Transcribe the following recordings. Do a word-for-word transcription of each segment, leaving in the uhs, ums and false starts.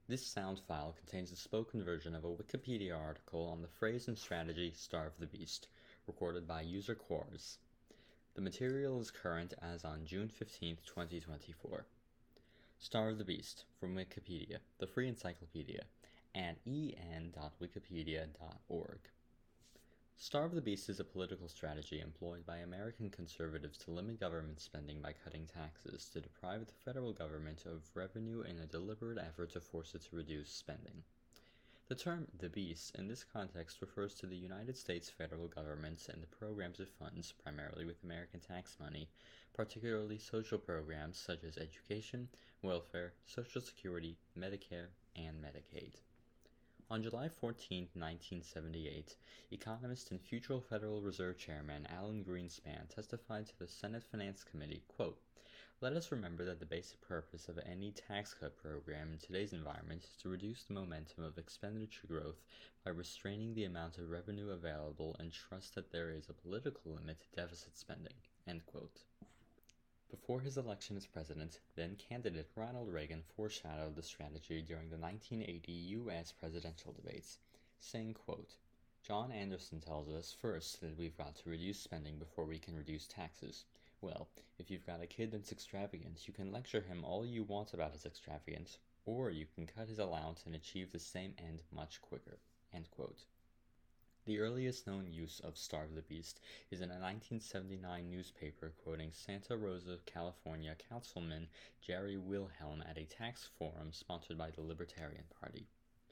This sound file contains the spoken version of a Wikipedia article on the phrase and strategy "Starve the Beast", recorded by user Quars. The material is current as on June fifteenth, twenty twenty-four. Starve the Beast, from Wikipedia, the free encyclopedia, at e n dot wikipedia dot org. Starve the Beast is a political strategy employed by American conservatives to limit government spending by cutting taxes to deprive the federal government of revenue in a deliberate effort to force it to reduce spending. The term "the beast" in this context refers to the United States federal government and the programs it funds, primarily with American tax money, particularly social programs such as education, welfare, Social Security, Medicare, and Medicaid. On July fourteenth, nineteen seventy-eight, economist and future Federal Reserve Chairman Alan Greenspan testified to the Senate Finance Committee, quote, "Let us remember that the basic purpose of any tax cut program in today's environment is to reduce the momentum of expenditure growth by restraining the amount of revenue available and trust that there is a political limit to deficit spending," end quote. Before his election as president, then-candidate Ronald Reagan foreshadowed the strategy during the nineteen eighty U S presidential debates, saying, quote, "John Anderson tells us first that we've got to reduce spending before we can reduce taxes. Well, if you've got a kid that's extravagant, you can lecture him all you want about his extravagance, or you can cut his allowance and achieve the same end much quicker," end quote. The earliest known use of "Starve the Beast" is in a nineteen seventy-nine newspaper quoting Santa Rosa, California Councilman Jerry Wilhelm at a tax forum sponsored by the Libertarian Party.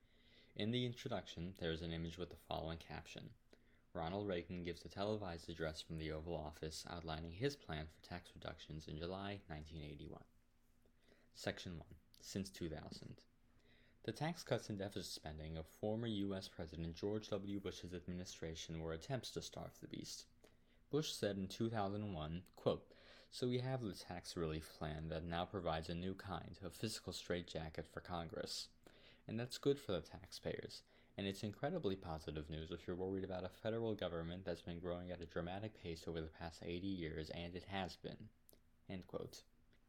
In the introduction, there is an image with the following caption: Ronald Reagan gives a televised address from the Oval Office outlining his plan for tax reductions in July nineteen eighty-one. Section one. Since two thousand. The tax cuts and deficit spending of former U S President George W. Bush's administration were attempts to starve the beast. Bush said in two thousand one, quote, "So we have the tax relief plan that now provides a new kind of fiscal straitjacket for Congress. And that's good for the taxpayers. And it's incredibly positive news if you're worried about a federal government that's been growing at a dramatic pace over the past eighty years, and it has been." End quote.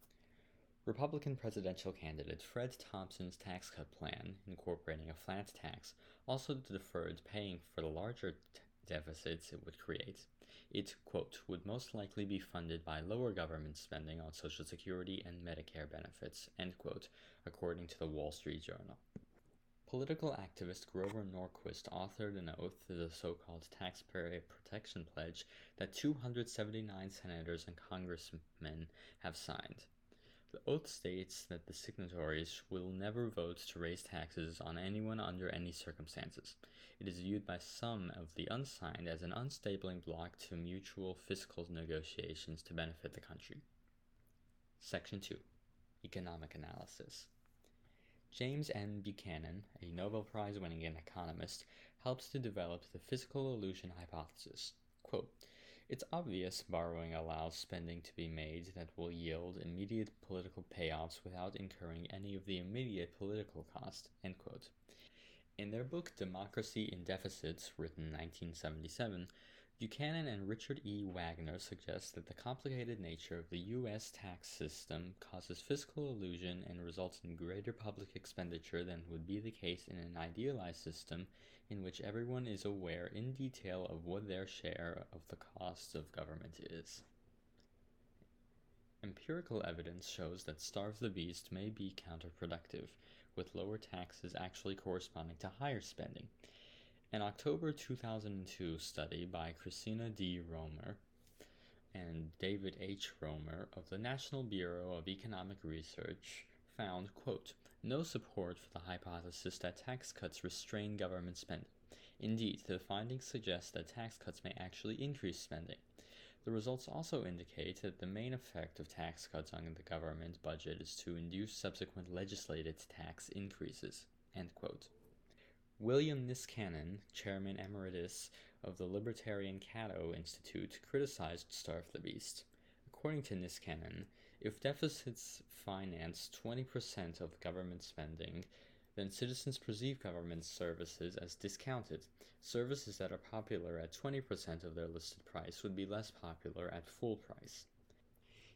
Republican presidential candidate Fred Thompson's tax cut plan, incorporating a flat tax, also deferred paying for the larger t- deficits it would create. It, quote, "would most likely be funded by lower government spending on Social Security and Medicare benefits," end quote, according to the Wall Street Journal. Political activist Grover Norquist authored an oath to the so-called Taxpayer Protection Pledge that two hundred seventy-nine senators and congressmen have signed. The oath states that the signatories will never vote to raise taxes on anyone under any circumstances. It is viewed by some of the unsigned as an unstabling block to mutual fiscal negotiations to benefit the country. Section two. Economic Analysis. James N. Buchanan, a Nobel Prize-winning economist, helps to develop the fiscal illusion hypothesis. Quote, "It's obvious borrowing allows spending to be made that will yield immediate political payoffs without incurring any of the immediate political cost," end quote. In their book Democracy in Deficits, written in nineteen seventy-seven, Buchanan and Richard E. Wagner suggest that the complicated nature of the U S tax system causes fiscal illusion and results in greater public expenditure than would be the case in an idealized system in which everyone is aware in detail of what their share of the costs of government is. Empirical evidence shows that starve the beast may be counterproductive, with lower taxes actually corresponding to higher spending. An October two thousand two study by Christina D. Romer and David H. Romer of the National Bureau of Economic Research found, quote, "no support for the hypothesis that tax cuts restrain government spending. Indeed, the findings suggest that tax cuts may actually increase spending. The results also indicate that the main effect of tax cuts on the government budget is to induce subsequent legislated tax increases," end quote. William Niskanen, chairman emeritus of the Libertarian Cato Institute, criticized Starve the Beast. According to Niskanen, if deficits finance twenty percent of government spending, then citizens perceive government services as discounted. Services that are popular at twenty percent of their listed price would be less popular at full price.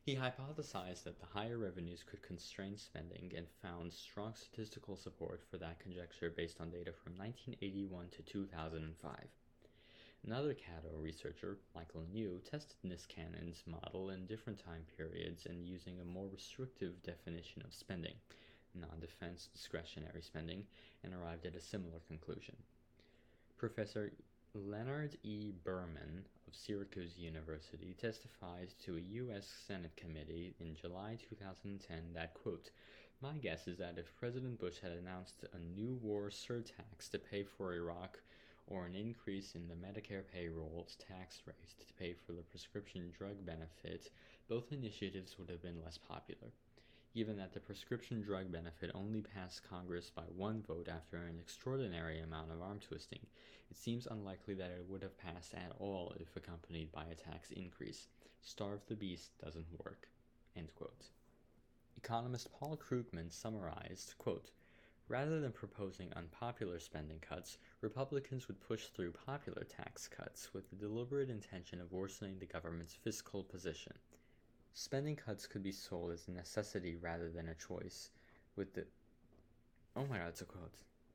He hypothesized that the higher revenues could constrain spending and found strong statistical support for that conjecture based on data from nineteen eighty-one to two thousand five. Another Cato researcher, Michael New, tested Niskanen's model in different time periods and using a more restrictive definition of spending, non-defense discretionary spending, and arrived at a similar conclusion. Professor Leonard E. Berman of Syracuse University testified to a U S Senate committee in July two thousand ten that, quote, "My guess is that if President Bush had announced a new war surtax to pay for Iraq or an increase in the Medicare payroll tax rate to pay for the prescription drug benefit, both initiatives would have been less popular. Given that the prescription drug benefit only passed Congress by one vote after an extraordinary amount of arm twisting, it seems unlikely that it would have passed at all if accompanied by a tax increase. Starve the beast doesn't work." End quote. Economist Paul Krugman summarized, quote, "Rather than proposing unpopular spending cuts, Republicans would push through popular tax cuts with the deliberate intention of worsening the government's fiscal position. Spending cuts could be sold as a necessity rather than a choice, with the..." Oh my god, it's a quote.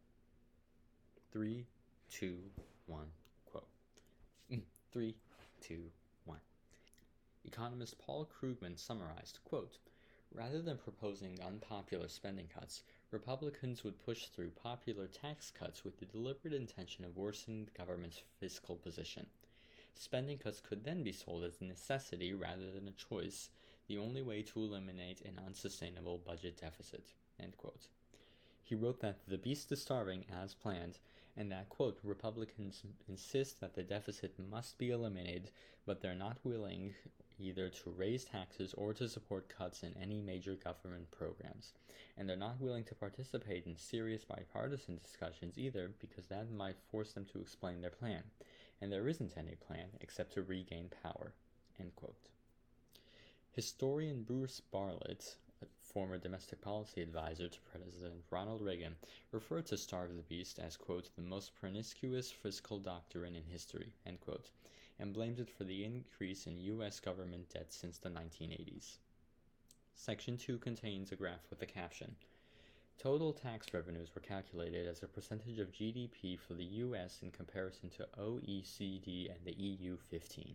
Three, two, one, quote. Three, two, one. Economist Paul Krugman summarized, quote, "Rather than proposing unpopular spending cuts, Republicans would push through popular tax cuts with the deliberate intention of worsening the government's fiscal position. Spending cuts could then be sold as a necessity rather than a choice, the only way to eliminate an unsustainable budget deficit." End quote. He wrote that the beast is starving as planned, and that, quote, "Republicans insist that the deficit must be eliminated, but they're not willing either to raise taxes or to support cuts in any major government programs. And they're not willing to participate in serious bipartisan discussions either, because that might force them to explain their plan. And there isn't any plan except to regain power." End quote. Historian Bruce Bartlett, a former domestic policy advisor to President Ronald Reagan, referred to Starve the Beast as, quote, "the most pernicious fiscal doctrine in history," end quote, and blamed it for the increase in U S government debt since the nineteen eighties. Section two contains a graph with the caption, "Total tax revenues were calculated as a percentage of G D P for the U S in comparison to O E C D and the E U fifteen.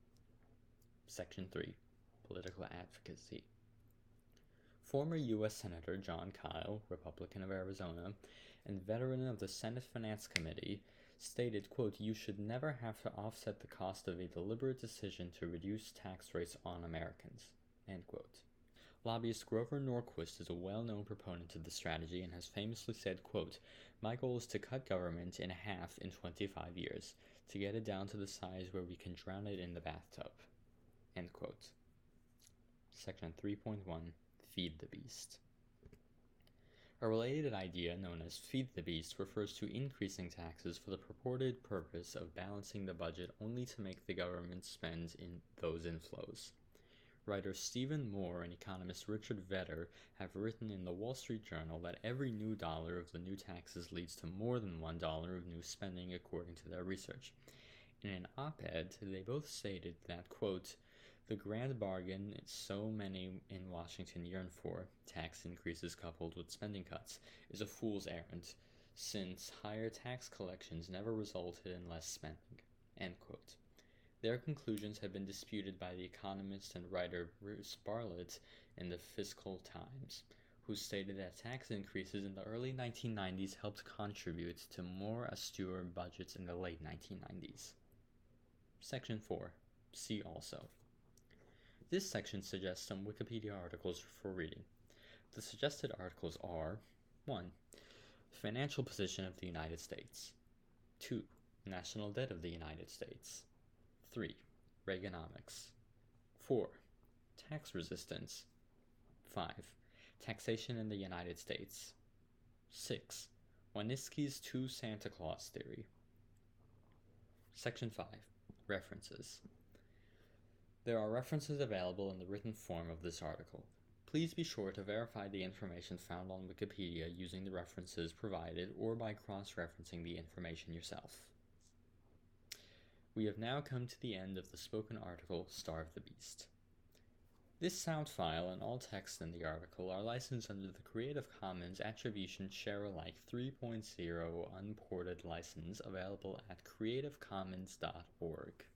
Section three. Political advocacy. Former U S Senator John Kyle, Republican of Arizona, and veteran of the Senate Finance Committee, stated, quote, "You should never have to offset the cost of a deliberate decision to reduce tax rates on Americans," end quote. Lobbyist Grover Norquist is a well-known proponent of the strategy and has famously said, quote, "My goal is to cut government in half in twenty-five years, to get it down to the size where we can drown it in the bathtub," end quote. Section three point one. Feed the Beast. A related idea known as Feed the Beast refers to increasing taxes for the purported purpose of balancing the budget only to make the government spend in those inflows. Writers Stephen Moore and economist Richard Vedder have written in the Wall Street Journal that every new dollar of the new taxes leads to more than one dollar of new spending according to their research. In an op-ed, they both stated that, quote, "The grand bargain so many in Washington yearn for, tax increases coupled with spending cuts, is a fool's errand, since higher tax collections never resulted in less spending," end quote. Their conclusions have been disputed by the economist and writer Bruce Bartlett in the Fiscal Times, who stated that tax increases in the early nineteen nineties helped contribute to more austere budgets in the late nineteen nineties. Section four. See also. This section suggests some Wikipedia articles for reading. The suggested articles are: one. Financial position of the United States. two. National debt of the United States. three. Reaganomics. four. Tax resistance. five. Taxation in the United States. six. Winiski's Two Santa Claus Theory. Section five. References. There are references available in the written form of this article. Please be sure to verify the information found on Wikipedia using the references provided or by cross-referencing the information yourself. We have now come to the end of the spoken article, Starve the Beast. This sound file and all text in the article are licensed under the Creative Commons Attribution Share Alike three point oh Unported license available at creative commons dot org.